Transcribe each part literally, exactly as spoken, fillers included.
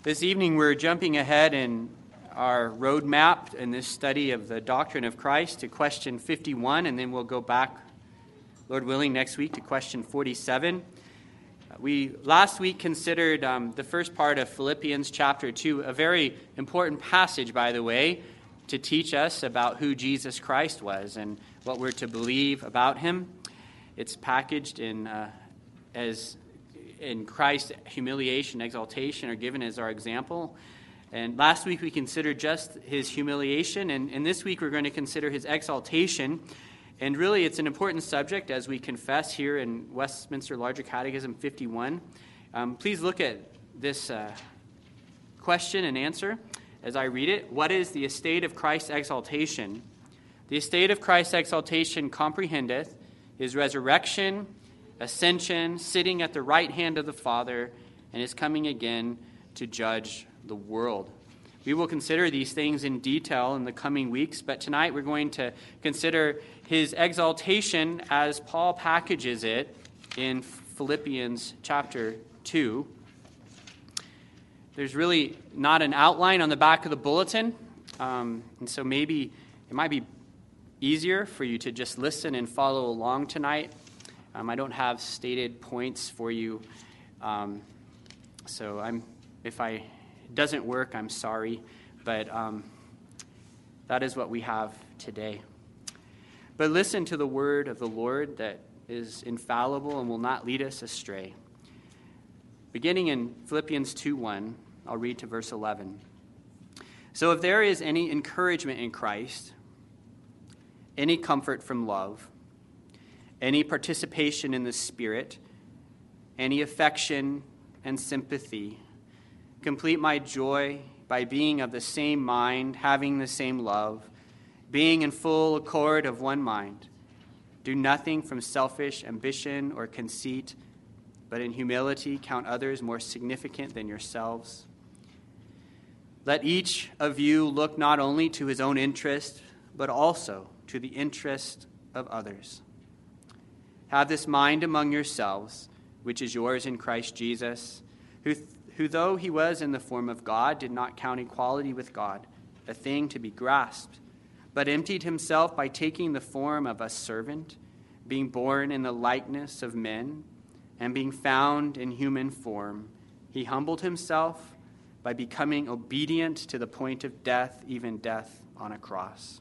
This evening we're jumping ahead in our roadmap in this study of the doctrine of Christ to question fifty-one, and then we'll go back, Lord willing, next week to question forty-seven. We last week considered um, the first part of Philippians chapter two, a very important passage, by the way, to teach us about who Jesus Christ was and what we're to believe about him. It's packaged in uh, as in Christ's humiliation, exaltation are given as our example. And last week we considered just his humiliation, and, and this week we're going to consider his exaltation. And really it's an important subject as we confess here in Westminster Larger Catechism fifty-one. Um, please look at this uh, question and answer as I read it. What is the estate of Christ's exaltation? The estate of Christ's exaltation comprehendeth his resurrection, ascension, sitting at the right hand of the Father, and is coming again to judge the world. We will consider these things in detail in the coming weeks, but tonight we're going to consider his exaltation as Paul packages it in Philippians chapter two. There's really not an outline on the back of the bulletin, um, and so maybe it might be easier for you to just listen and follow along tonight. Um, I don't have stated points for you, um, so I'm if I it doesn't work, I'm sorry, but um, that is what we have today. But listen to the word of the Lord that is infallible and will not lead us astray. Beginning in Philippians two one, I'll read to verse eleven. So if there is any encouragement in Christ, any comfort from love, any participation in the Spirit, any affection and sympathy, complete my joy by being of the same mind, having the same love, being in full accord of one mind. Do nothing from selfish ambition or conceit, but in humility count others more significant than yourselves. Let each of you look not only to his own interest, but also to the interest of others. Have this mind among yourselves, which is yours in Christ Jesus, who, who though he was in the form of God, did not count equality with God a thing to be grasped, but emptied himself by taking the form of a servant, being born in the likeness of men, and being found in human form. He humbled himself by becoming obedient to the point of death, even death on a cross.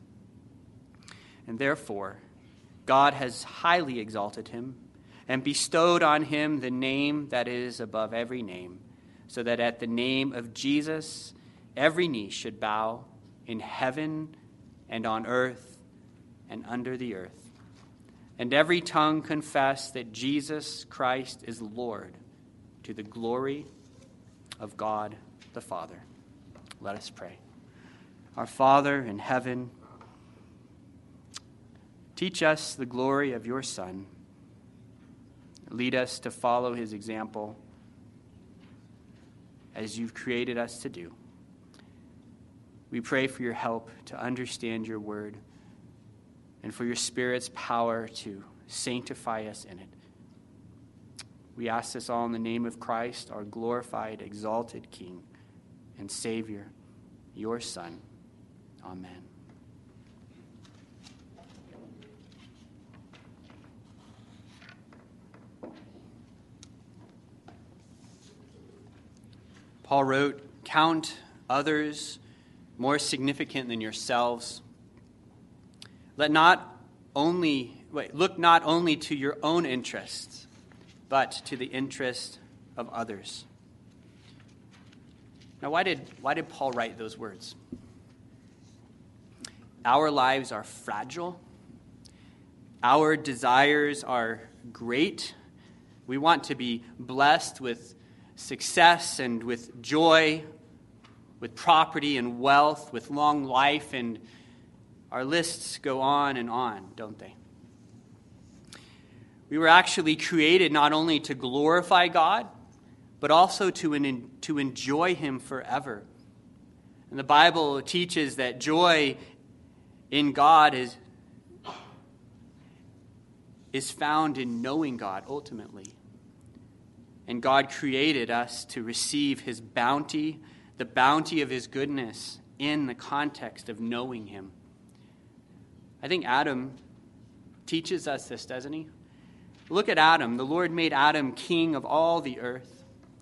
And therefore, God has highly exalted him and bestowed on him the name that is above every name, so that at the name of Jesus every knee should bow in heaven and on earth and under the earth, and every tongue confess that Jesus Christ is Lord, to the glory of God the Father. Let us pray. Our Father in heaven, teach us the glory of your Son. Lead us to follow his example as you've created us to do. We pray for your help to understand your word and for your Spirit's power to sanctify us in it. We ask this all in the name of Christ, our glorified, exalted King and Savior, your Son. Amen. Paul wrote, "Count others more significant than yourselves. Let not only wait, look not only to your own interests, but to the interest of others." Now, why did why did Paul write those words? Our lives are fragile. Our desires are great. We want to be blessed with success and with joy, with property and wealth, with long life, and our lists go on and on, don't they? We were actually created not only to glorify God, but also to, en- to enjoy him forever. And the Bible teaches that joy in God is, is found in knowing God ultimately. And God created us to receive his bounty, the bounty of his goodness in the context of knowing him. I think Adam teaches us this, doesn't he? Look at Adam. The Lord made Adam king of all the earth.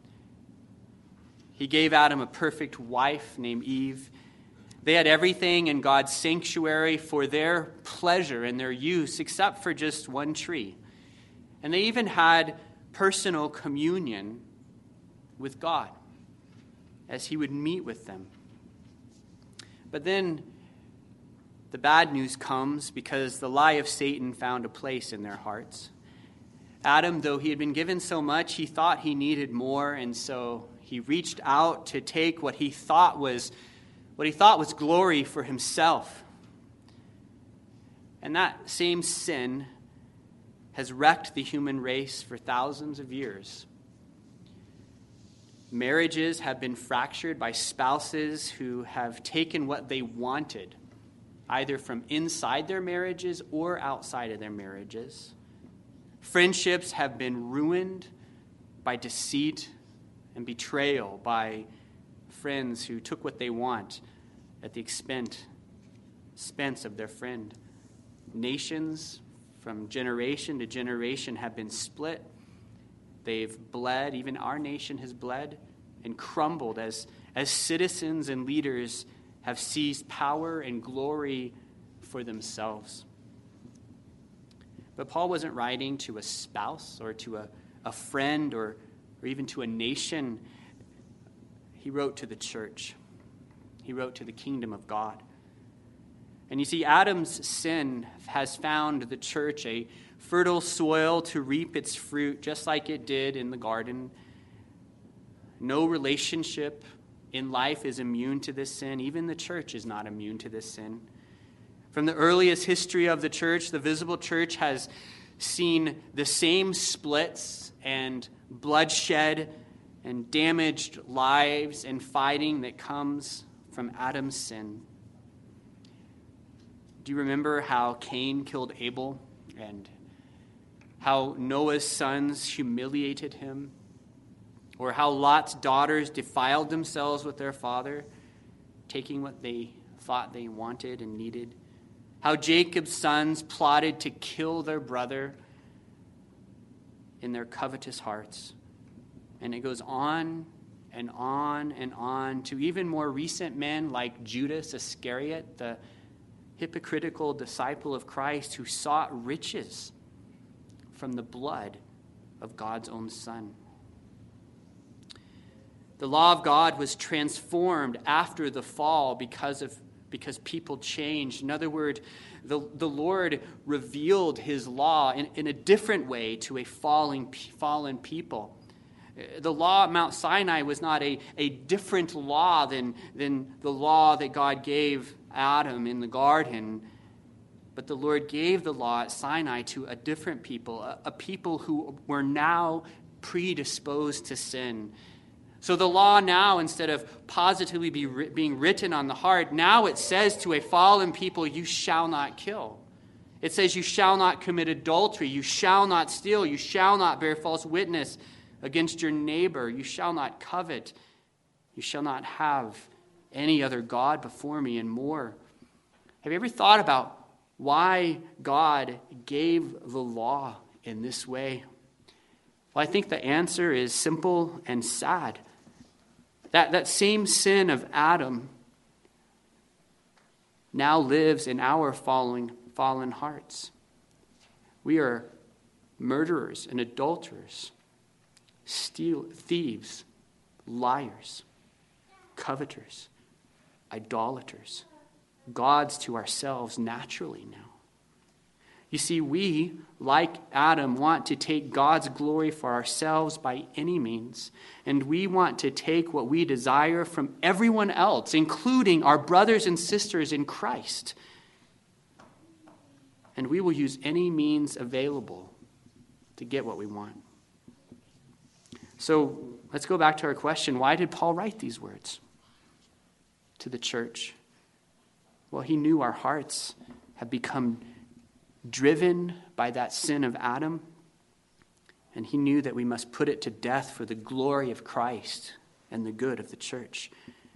He gave Adam a perfect wife named Eve. They had everything in God's sanctuary for their pleasure and their use, except for just one tree. And they even had personal communion with God as he would meet with them. But then the bad news comes because the lie of Satan found a place in their hearts. Adam, though he had been given so much, he thought he needed more, and so he reached out to take what he thought was what he thought was glory for himself. And that same sin has wrecked the human race for thousands of years. Marriages have been fractured by spouses who have taken what they wanted, either from inside their marriages or outside of their marriages. Friendships have been ruined by deceit and betrayal, by friends who took what they want at the expense, expense of their friend. Nations from generation to generation have been split. They've bled, even our nation has bled and crumbled as, as citizens and leaders have seized power and glory for themselves. But Paul wasn't writing to a spouse or to a, a friend or, or even to a nation. He wrote to the church. He wrote to the kingdom of God. And you see, Adam's sin has found the church a fertile soil to reap its fruit, just like it did in the garden. No relationship in life is immune to this sin. Even the church is not immune to this sin. From the earliest history of the church, the visible church has seen the same splits and bloodshed and damaged lives and fighting that comes from Adam's sin. Do you remember how Cain killed Abel and how Noah's sons humiliated him? Or how Lot's daughters defiled themselves with their father, taking what they thought they wanted and needed? How Jacob's sons plotted to kill their brother in their covetous hearts. And it goes on and on and on to even more recent men like Judas Iscariot, the hypocritical disciple of Christ who sought riches from the blood of God's own Son. The law of God was transformed after the fall because of because people changed. In other words, the, the Lord revealed his law in, in a different way to a falling, fallen people. The law at Mount Sinai was not a, a different law than, than the law that God gave Adam in the garden, but the Lord gave the law at Sinai to a different people, a, a people who were now predisposed to sin. So the law now, instead of positively be, being written on the heart, now it says to a fallen people, you shall not kill. It says you shall not commit adultery, you shall not steal, you shall not bear false witness against your neighbor, you shall not covet, you shall not have any other God before me, and more. Have you ever thought about why God gave the law in this way? Well, I think the answer is simple and sad. That, that same sin of Adam now lives in our fallen, fallen hearts. We are murderers and adulterers, steal, thieves, liars, coveters, idolaters, gods to ourselves naturally now. You see, we, like Adam, want to take God's glory for ourselves by any means, and we want to take what we desire from everyone else, including our brothers and sisters in Christ. And we will use any means available to get what we want. So let's go back to our question. Why did Paul write these words to the church? Well, he knew our hearts have become driven by that sin of Adam, and he knew that we must put it to death for the glory of Christ and the good of the church.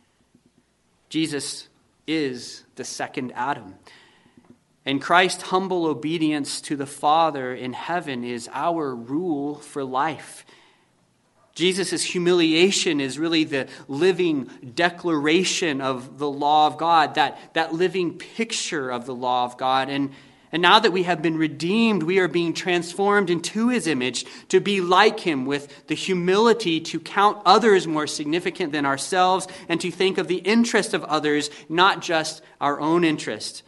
Jesus is the second Adam. And Christ's humble obedience to the Father in heaven is our rule for life. Jesus' humiliation is really the living declaration of the law of God, that, that living picture of the law of God. And, and now that we have been redeemed, we are being transformed into his image to be like him, with the humility to count others more significant than ourselves and to think of the interest of others, not just our own interest.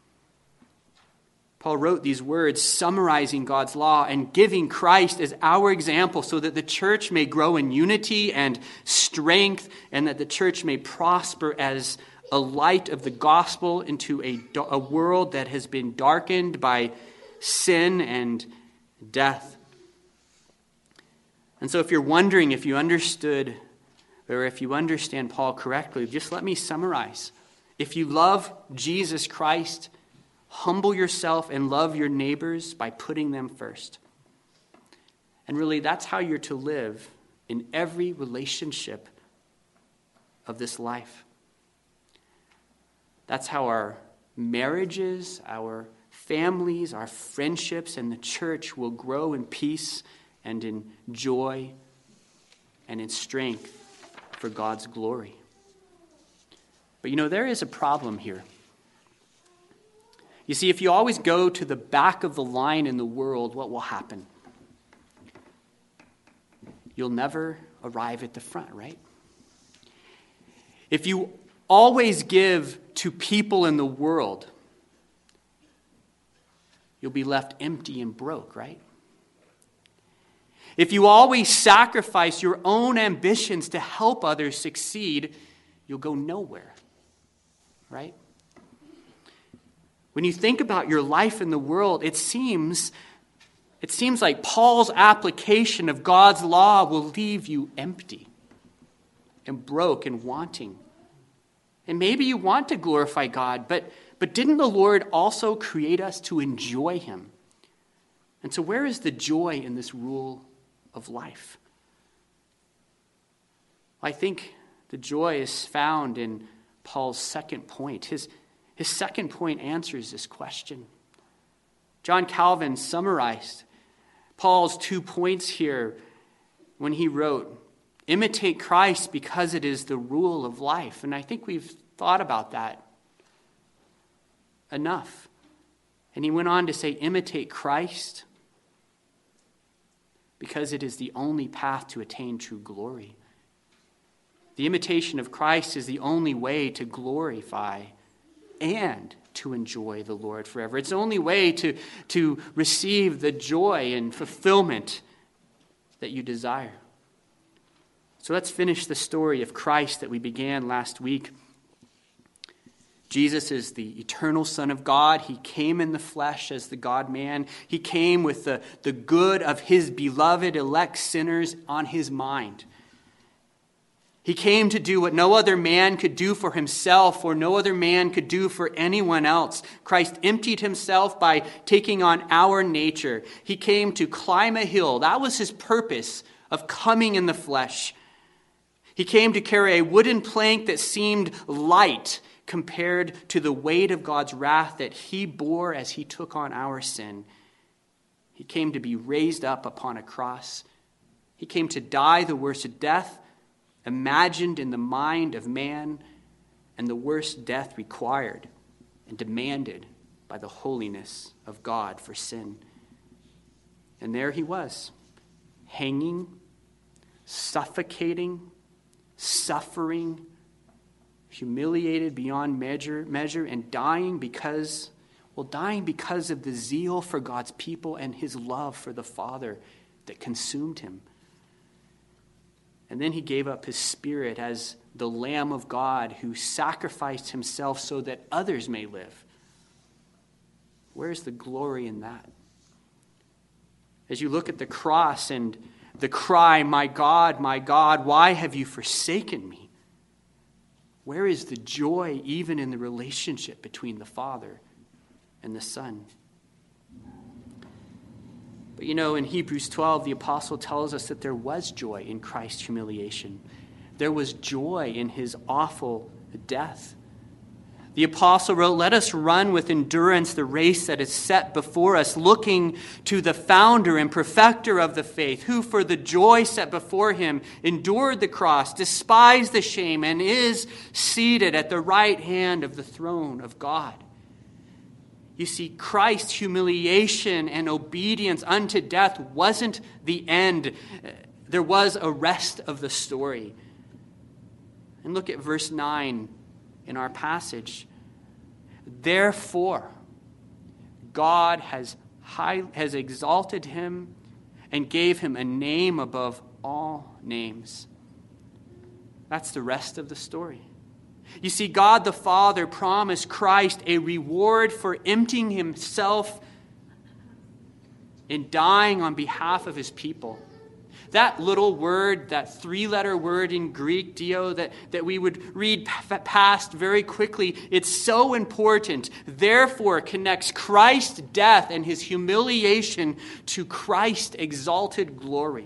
Paul wrote these words summarizing God's law and giving Christ as our example so that the church may grow in unity and strength, and that the church may prosper as a light of the gospel into a, a world that has been darkened by sin and death. And so if you're wondering if you understood or if you understand Paul correctly, just let me summarize. If you love Jesus Christ, humble yourself and love your neighbors by putting them first. And really, that's how you're to live in every relationship of this life. That's how our marriages, our families, our friendships, and the church will grow in peace and in joy and in strength for God's glory. But you know, there is a problem here. You see, if you always go to the back of the line in the world, what will happen? You'll never arrive at the front, right? If you always give to people in the world, you'll be left empty and broke, right? If you always sacrifice your own ambitions to help others succeed, you'll go nowhere, right? When you think about your life in the world, it seems, it seems like Paul's application of God's law will leave you empty and broke and wanting. And maybe you want to glorify God, but, but didn't the Lord also create us to enjoy him? And so where is the joy in this rule of life? I think the joy is found in Paul's second point. His His second point answers this question. John Calvin summarized Paul's two points here when he wrote, imitate Christ because it is the rule of life. And I think we've thought about that enough. And he went on to say, imitate Christ because it is the only path to attain true glory. The imitation of Christ is the only way to glorify and to enjoy the Lord forever. It's the only way to, to receive the joy and fulfillment that you desire. So let's finish the story of Christ that we began last week. Jesus is the eternal Son of God. He came in the flesh as the God-man. He came with the, the good of his beloved elect sinners on his mind. He came to do what no other man could do for himself or no other man could do for anyone else. Christ emptied himself by taking on our nature. He came to climb a hill. That was his purpose of coming in the flesh. He came to carry a wooden plank that seemed light compared to the weight of God's wrath that he bore as he took on our sin. He came to be raised up upon a cross. He came to die the worst death imagined in the mind of man, and the worst death required and demanded by the holiness of God for sin. And there he was, hanging, suffocating, suffering, humiliated beyond measure, measure, and dying because, well, dying because of the zeal for God's people and his love for the Father that consumed him. And then he gave up his spirit as the Lamb of God who sacrificed himself so that others may live. Where's the glory in that? As you look at the cross and the cry, my God, my God, why have you forsaken me? Where is the joy even in the relationship between the Father and the Son? But you know, in Hebrews twelve, the apostle tells us that there was joy in Christ's humiliation. There was joy in his awful death. The apostle wrote, "Let us run with endurance the race that is set before us, looking to the founder and perfecter of the faith, who for the joy set before him endured the cross, despised the shame, and is seated at the right hand of the throne of God." You see, Christ's humiliation and obedience unto death wasn't the end. There was a rest of the story. And look at verse nine in our passage. "Therefore, God has high, has exalted him and gave him a name above all names." That's the rest of the story. You see, God the Father promised Christ a reward for emptying himself and dying on behalf of his people. That little word, that three-letter word in Greek, dio, that, that we would read past very quickly, it's so important. Therefore, it connects Christ's death and his humiliation to Christ's exalted glory.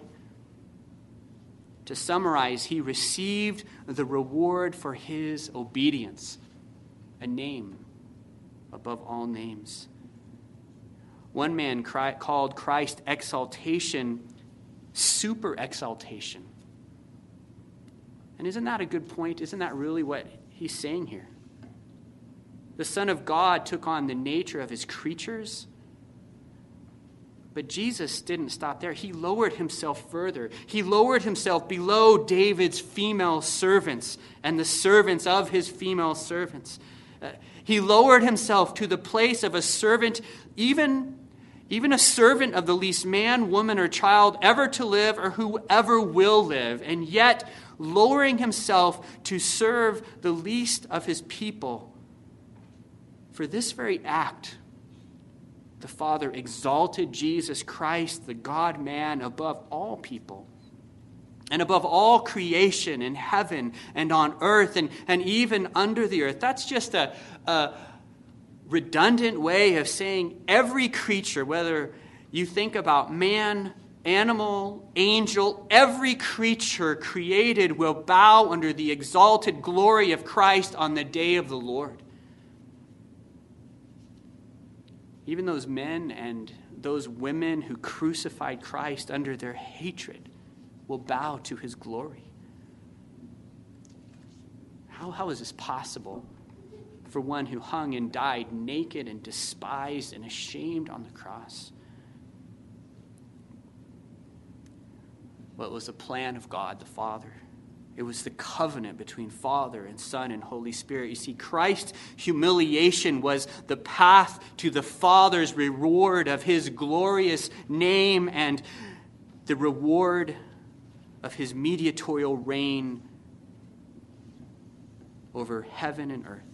To summarize, he received the reward for his obedience, a name above all names. One man cry, called Christ's exaltation super exaltation. And isn't that a good point? Isn't that really what he's saying here? The Son of God took on the nature of his creatures. But Jesus didn't stop there. He lowered himself further. He lowered himself below David's female servants and the servants of his female servants. Uh, he lowered himself to the place of a servant, even, even a servant of the least man, woman, or child ever to live or whoever will live, and yet lowering himself to serve the least of his people. For this very act, the Father exalted Jesus Christ, the God-man, above all people and above all creation in heaven and on earth and, and even under the earth. That's just a, a redundant way of saying every creature, whether you think about man, animal, angel, every creature created will bow under the exalted glory of Christ on the day of the Lord. Even those men and those women who crucified Christ under their hatred will bow to his glory. How, how is this possible for one who hung and died naked and despised and ashamed on the cross? Well, it was the plan of God the Father. It was the covenant between Father and Son and Holy Spirit. You see, Christ's humiliation was the path to the Father's reward of his glorious name and the reward of his mediatorial reign over heaven and earth.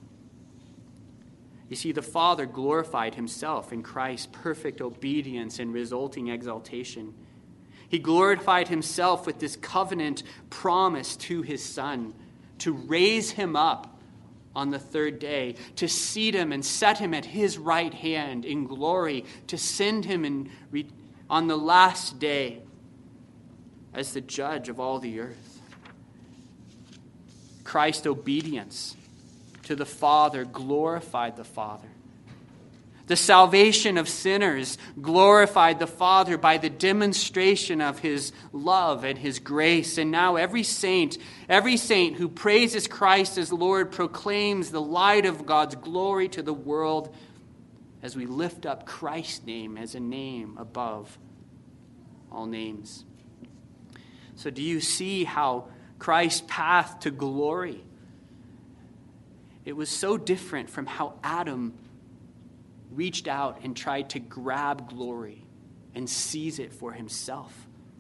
You see, the Father glorified himself in Christ's perfect obedience and resulting exaltation. He glorified himself with this covenant promise to his Son to raise him up on the third day, to seat him and set him at his right hand in glory, to send him in re- on the last day as the judge of all the earth. Christ's obedience to the Father glorified the Father. The salvation of sinners glorified the Father by the demonstration of his love and his grace. And now every saint, every saint who praises Christ as Lord proclaims the light of God's glory to the world as we lift up Christ's name as a name above all names. So do you see how Christ's path to glory, it was so different from how Adam reached out and tried to grab glory and seize it for himself.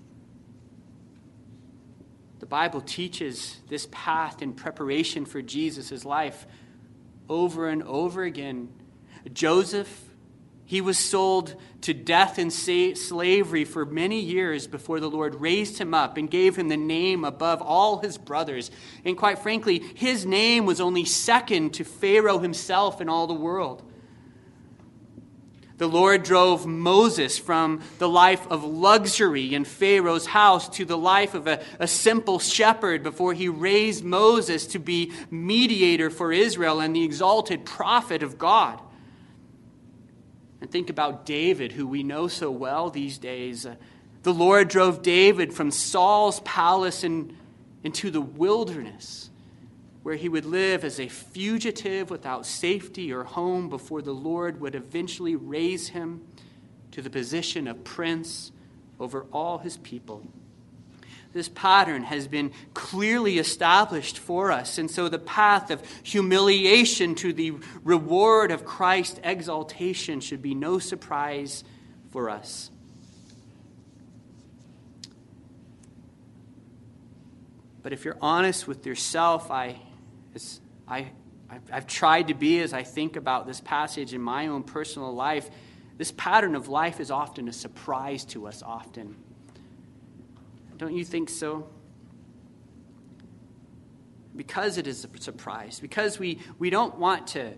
The Bible teaches this path in preparation for Jesus' life over and over again. Joseph, he was sold to death and slavery for many years before the Lord raised him up and gave him the name above all his brothers. And quite frankly, his name was only second to Pharaoh himself in all the world. The Lord drove Moses from the life of luxury in Pharaoh's house to the life of a, a simple shepherd before he raised Moses to be mediator for Israel and the exalted prophet of God. And think about David, who we know so well these days. The Lord drove David from Saul's palace in, into the wilderness, where he would live as a fugitive without safety or home before the Lord would eventually raise him to the position of prince over all his people. This pattern has been clearly established for us, and so the path of humiliation to the reward of Christ's exaltation should be no surprise for us. But if you're honest with yourself, I As I, I've tried to be as I think about this passage in my own personal life, this pattern of life is often a surprise to us often. Don't you think so? Because it is a surprise, because we, we don't want to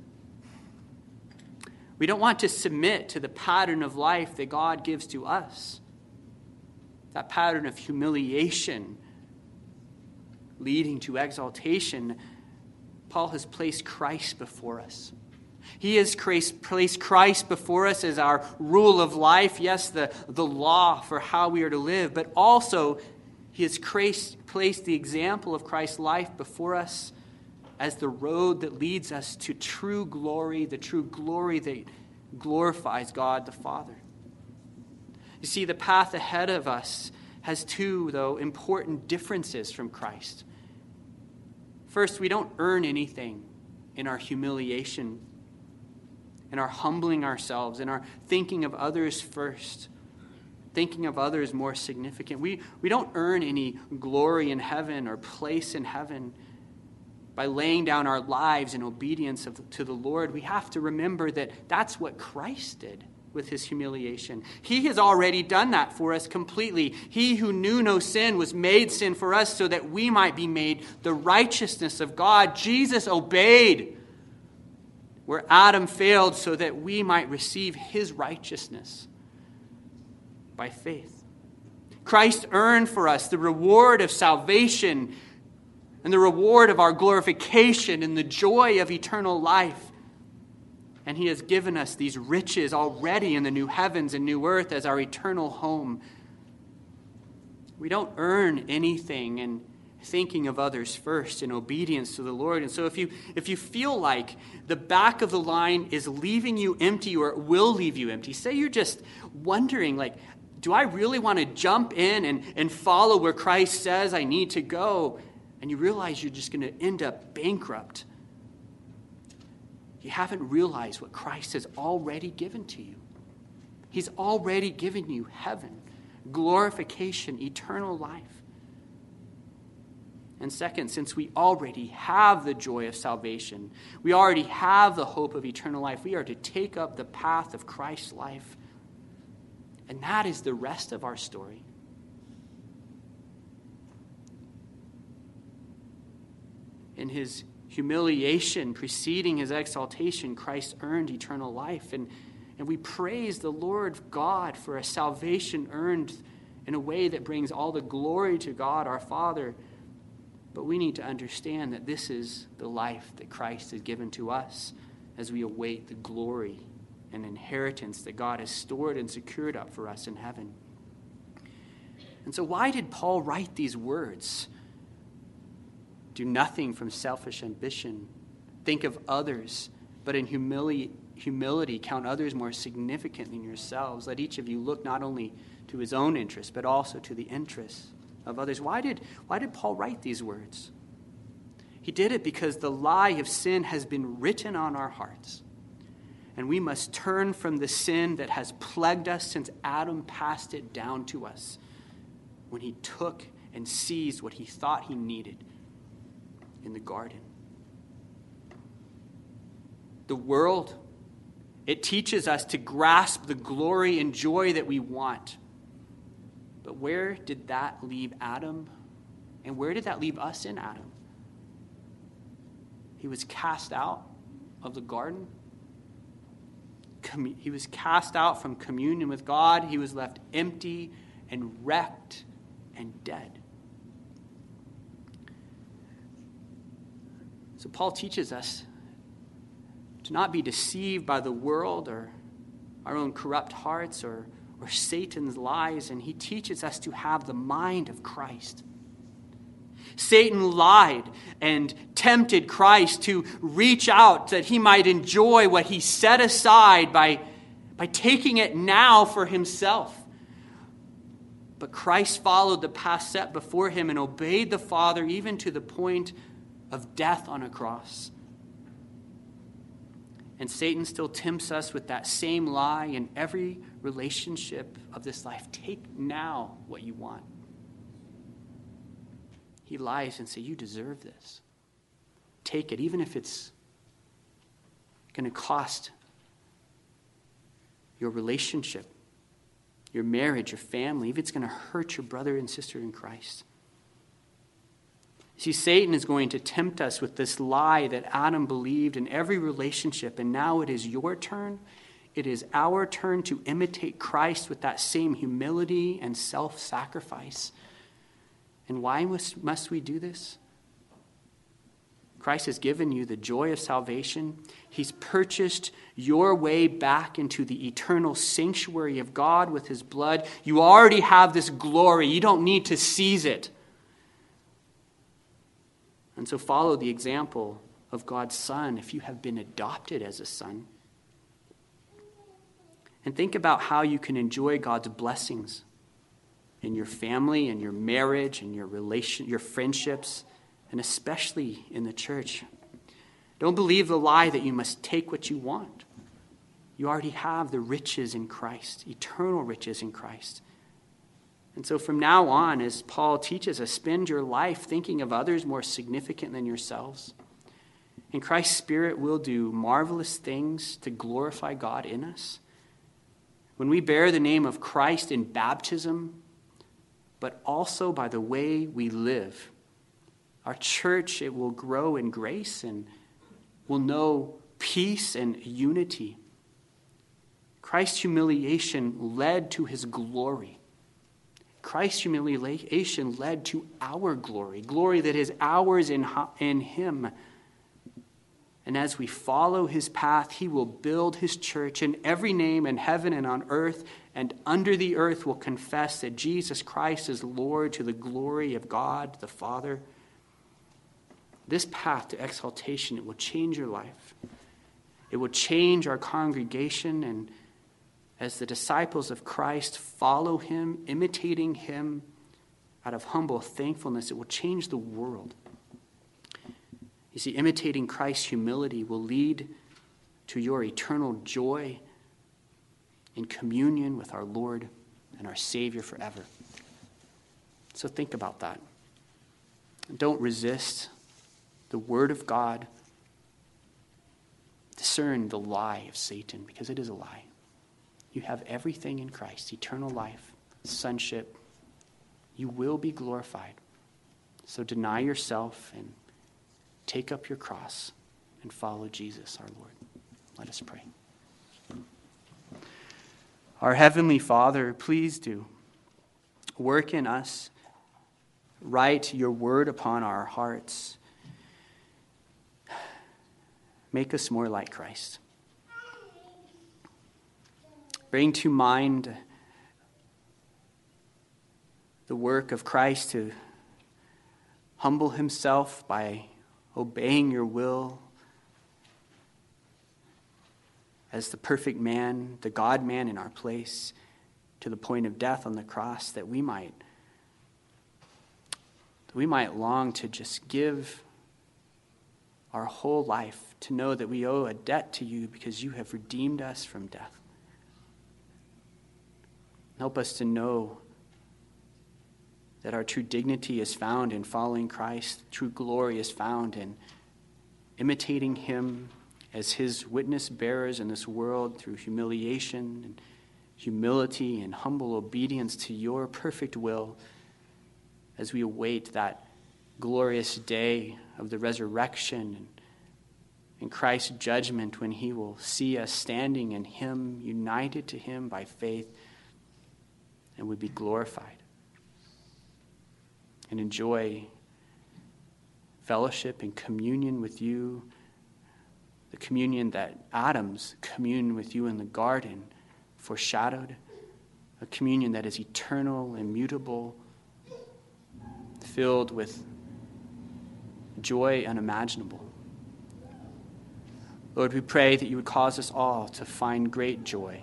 we don't want to submit to the pattern of life that God gives to us. That pattern of humiliation leading to exaltation. Paul has placed Christ before us. He has placed Christ before us as our rule of life, yes, the, the law for how we are to live, but also he has placed the example of Christ's life before us as the road that leads us to true glory, the true glory that glorifies God the Father. You see, the path ahead of us has two, though, important differences from Christ. First, we don't earn anything in our humiliation, in our humbling ourselves, in our thinking of others first, thinking of others more significant. We, we don't earn any glory in heaven or place in heaven by laying down our lives in obedience of, to the Lord. We have to remember that that's what Christ did with his humiliation. He has already done that for us completely. He who knew no sin was made sin for us so that we might be made the righteousness of God. Jesus obeyed where Adam failed so that we might receive his righteousness by faith. Christ earned for us the reward of salvation and the reward of our glorification and the joy of eternal life. And he has given us these riches already in the new heavens and new earth as our eternal home. We don't earn anything in thinking of others first in obedience to the Lord. And so if you if you feel like the back of the line is leaving you empty or it will leave you empty, say you're just wondering, like, do I really want to jump in and, and follow where Christ says I need to go? And you realize you're just going to end up bankrupt. You haven't realized what Christ has already given to you. He's already given you heaven, glorification, eternal life. And second, since we already have the joy of salvation, we already have the hope of eternal life, we are to take up the path of Christ's life. And that is the rest of our story. In his humiliation preceding his exaltation, Christ earned eternal life. And, and we praise the Lord God for a salvation earned in a way that brings all the glory to God our Father. But we need to understand that this is the life that Christ has given to us as we await the glory and inheritance that God has stored and secured up for us in heaven. And so why did Paul write these words? Do nothing from selfish ambition. Think of others, but in humility, humility count others more significant than yourselves. Let each of you look not only to his own interests, but also to the interests of others. Why did, why did Paul write these words? He did it because the lie of sin has been written on our hearts. And we must turn from the sin that has plagued us since Adam passed it down to us when he took and seized what he thought he needed in the garden. The world, it teaches us to grasp the glory and joy that we want. But where did that leave Adam? And where did that leave us in Adam? He was cast out of the garden, commu- he was cast out from communion with God. He was left empty and wrecked and dead. So Paul teaches us to not be deceived by the world or our own corrupt hearts or, or Satan's lies, and he teaches us to have the mind of Christ. Satan lied and tempted Christ to reach out that he might enjoy what he set aside by, by taking it now for himself. But Christ followed the path set before him and obeyed the Father even to the point of death on a cross. And Satan still tempts us with that same lie in every relationship of this life. Take now what you want. He lies and says, you deserve this. Take it, even if it's going to cost your relationship, your marriage, your family, if it's going to hurt your brother and sister in Christ. See, Satan is going to tempt us with this lie that Adam believed in every relationship, and now it is your turn. It is our turn to imitate Christ with that same humility and self-sacrifice. And why must, must we do this? Christ has given you the joy of salvation. He's purchased your way back into the eternal sanctuary of God with his blood. You already have this glory. You don't need to seize it. And so follow the example of God's Son if you have been adopted as a son. And think about how you can enjoy God's blessings in your family, in your marriage, in your relation, your friendships, and especially in the church. Don't believe the lie that you must take what you want. You already have the riches in Christ, eternal riches in Christ. And so from now on, as Paul teaches us, spend your life thinking of others more significant than yourselves. And Christ's Spirit will do marvelous things to glorify God in us. When we bear the name of Christ in baptism, but also by the way we live, our church, it will grow in grace and will know peace and unity. Christ's humiliation led to his glory. Christ's humiliation led to our glory, glory that is ours in, in him. And as we follow his path, he will build his church, and every name in heaven and on earth and under the earth will confess that Jesus Christ is Lord to the glory of God the Father. This path to exaltation, it will change your life. It will change our congregation, and as the disciples of Christ follow him, imitating him out of humble thankfulness, it will change the world. You see, imitating Christ's humility will lead to your eternal joy in communion with our Lord and our Savior forever. So think about that. Don't resist the Word of God. Discern the lie of Satan, because it is a lie. You have everything in Christ, eternal life, sonship. You will be glorified. So deny yourself and take up your cross and follow Jesus, our Lord. Let us pray. Our Heavenly Father, please do work in us. Write your word upon our hearts. Make us more like Christ. Bring to mind the work of Christ to humble himself by obeying your will as the perfect man, the God-man in our place, to the point of death on the cross, that we might, that we might long to just give our whole life, to know that we owe a debt to you because you have redeemed us from death. Help us to know that our true dignity is found in following Christ. True glory is found in imitating him as his witness bearers in this world through humiliation and humility and humble obedience to your perfect will as we await that glorious day of the resurrection and in Christ's judgment when he will see us standing in him, united to him by faith, and would be glorified and enjoy fellowship and communion with you, the communion that Adam's communion with you in the garden foreshadowed, a communion that is eternal, immutable, filled with joy unimaginable. Lord, we pray that you would cause us all to find great joy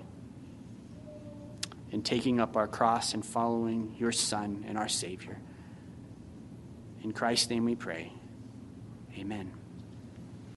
in taking up our cross and following your Son and our Savior. In Christ's name we pray. Amen.